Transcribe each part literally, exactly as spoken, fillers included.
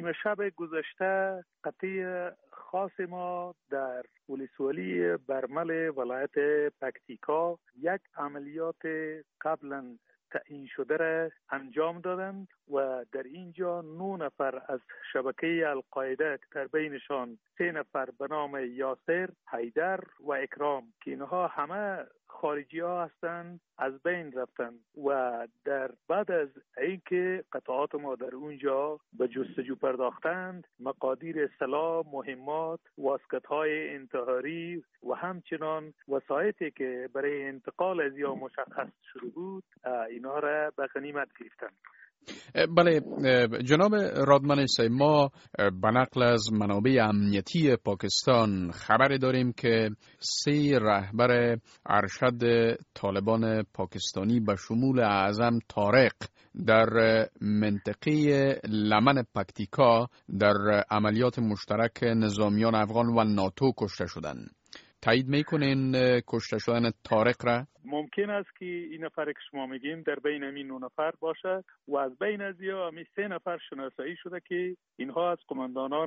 نیمه شب گذشته قطعه خاص ما در ولسوالی برمل ولایت پکتیکا یک عملیات قبلا تعیین شده را انجام دادند و در اینجا نه نفر از شبکه القاعده که در بینشان سه نفر به نام یاسر، حیدر و اکرام که اینها همه خارجی ها هستند از بین رفتند و در بعد از اینکه قطعات ما در اونجا به جستجو پرداختند مقادیر سلاح، مهمات، واسکت های انتحاری و همچنان وسایطی که برای انتقال از یا مشخص شده بود اینها را به غنیمت گرفتند. بله جناب رادمن صاحب، ما به نقل از منابع امنیتی پاکستان خبر داریم که سه رهبر ارشد طالبان پاکستانی به شمول اعظم طارق در منطقه لمن پکتیکا در عملیات مشترک نظامیان افغان و ناتو کشته شدند. تایید میکنین کشته شدن طارق را؟ ممکن است که این نفر که شما میگیم در بین این نه نفر باشد و از بین از یا همی سه نفر شناسایی شده که اینها از قماندانان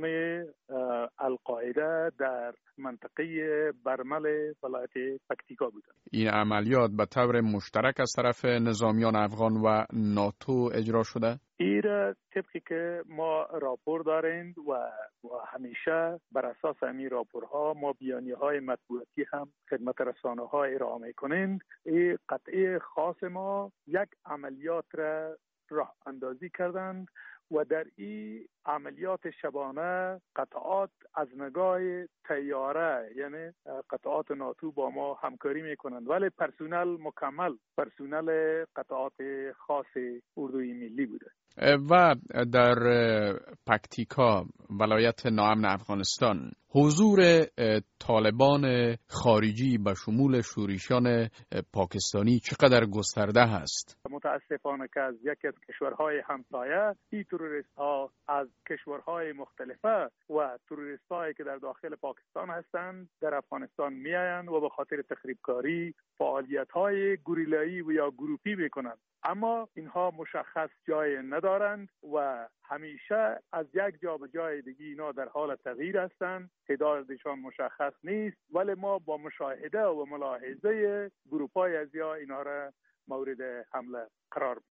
القاعده در منطقه برمل ولایت پکتیکا بودند. این عملیات به طور مشترک از طرف نظامیان افغان و ناتو اجرا شده؟ این طبقی که ما راپور داریم و, و همیشه بر اساس همین راپورها ما بیانیه‌های مطبوعاتی هم خدمت رسانه‌ها ارائه می‌کنیم. این قطعه خاص ما یک عملیات را راه اندازی کردند و در این عملیات شبانه قطعات از نگاه طیاره یعنی قطعات ناتو با ما همکاری میکنند ولی پرسونل مکمل پرسونل قطعات خاص اردوی ملی بوده. و در پکتیکا ولایت ناامن افغانستان حضور طالبان خارجی به شمول شورشیان پاکستانی چقدر گسترده هست؟ متاسفانه که از یکی از کشورهای همسایه این تروریست ها از کشورهای مختلفه و تروریست هایی که در داخل پاکستان هستند در افغانستان می آیند و به خاطر تخریبکاری فعالیت های گوریلایی و یا گروپی میکنند، اما اینها مشخص جای ندارند و همیشه از یک جا به جای دیگه اینا در حال تغییر هستند. تعدادشان مشخص نیست ولی ما با مشاهده و ملاحظه گروپ‌های از یا اینا را مورد حمله قرار